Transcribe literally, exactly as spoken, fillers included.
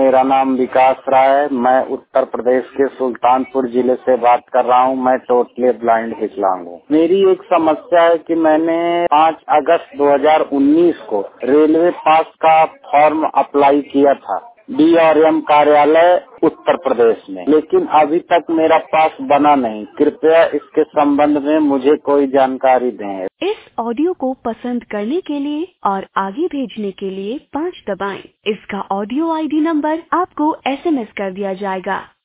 मेरा नाम विकास राय है। मैं उत्तर प्रदेश के सुल्तानपुर जिले से बात कर रहा हूँ। मैं टोटली ब्लाइंड विकलांग हूँ। मेरी एक समस्या है कि मैंने पाँच अगस्त दो हज़ार उन्नीस को रेलवे पास का फॉर्म अप्लाई किया था डी और एम कार्यालय उत्तर प्रदेश में, लेकिन अभी तक मेरा पास बना नहीं। कृपया इसके संबंध में मुझे कोई जानकारी दें। इस ऑडियो को पसंद करने के लिए और आगे भेजने के लिए पाँच दबाएं। इसका ऑडियो आई डी नंबर आपको एस एम एस कर दिया जाएगा।